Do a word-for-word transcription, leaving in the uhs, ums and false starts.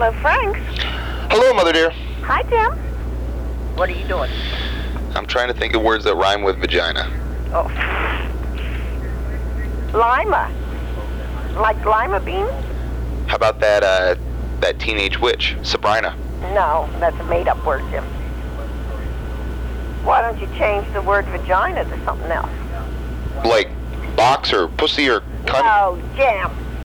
Hello, Franks. Hello, Mother dear. Hi, Tim. What are you doing? I'm trying to think of words that rhyme with vagina. Oh. Lima. Like lima beans? How about that, uh, that teenage witch, Sabrina? No, that's a made-up word, Tim. Why don't you change the word vagina to something else? Like box or pussy or cunt? No, jam.